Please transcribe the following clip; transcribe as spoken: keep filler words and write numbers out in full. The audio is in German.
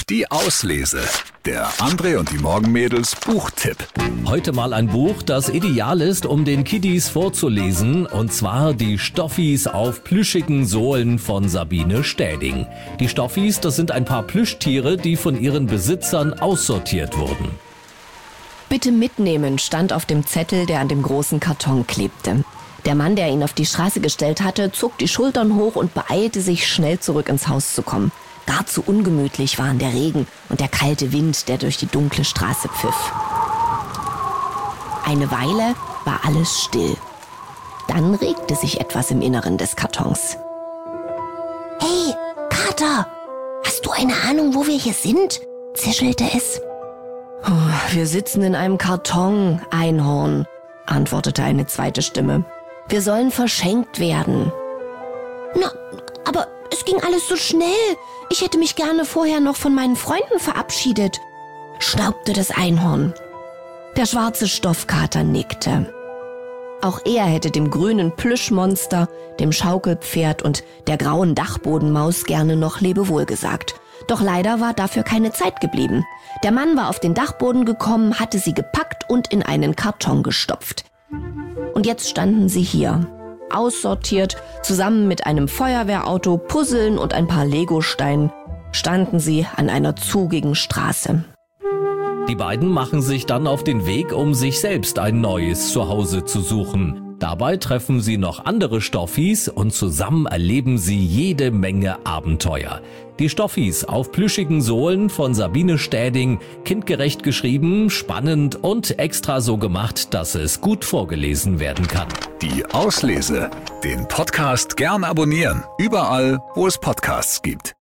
Die Auslese. Der André und die Morgenmädels Buchtipp. Heute mal ein Buch, das ideal ist, um den Kiddies vorzulesen, und zwar die Stoffis auf plüschigen Sohlen von Sabine Städing. Die Stoffis, das sind ein paar Plüschtiere, die von ihren Besitzern aussortiert wurden. Bitte mitnehmen, stand auf dem Zettel, der an dem großen Karton klebte. Der Mann, der ihn auf die Straße gestellt hatte, zog die Schultern hoch und beeilte sich, schnell zurück ins Haus zu kommen. Gar zu ungemütlich waren der Regen und der kalte Wind, der durch die dunkle Straße pfiff. Eine Weile war alles still. Dann regte sich etwas im Inneren des Kartons. »Hey, Kater, hast du eine Ahnung, wo wir hier sind?« zischelte es. Oh, »Wir sitzen in einem Karton, Einhorn«, antwortete eine zweite Stimme. »Wir sollen verschenkt werden.« »Na, aber es ging alles so schnell. Ich hätte mich gerne vorher noch von meinen Freunden verabschiedet«, schnaubte das Einhorn. Der schwarze Stoffkater nickte. Auch er hätte dem grünen Plüschmonster, dem Schaukelpferd und der grauen Dachbodenmaus gerne noch Lebewohl gesagt. Doch leider war dafür keine Zeit geblieben. Der Mann war auf den Dachboden gekommen, hatte sie gepackt und in einen Karton gestopft. Und jetzt standen sie hier, aussortiert, zusammen mit einem Feuerwehrauto, Puzzeln und ein paar Legosteinen, standen sie an einer zugigen Straße. Die beiden machen sich dann auf den Weg, um sich selbst ein neues Zuhause zu suchen. Dabei treffen sie noch andere Stoffis und zusammen erleben sie jede Menge Abenteuer. Die Stoffis auf plüschigen Sohlen von Sabine Städing, kindgerecht geschrieben, spannend und extra so gemacht, dass es gut vorgelesen werden kann. Die Auslese. Den Podcast gern abonnieren. Überall, wo es Podcasts gibt.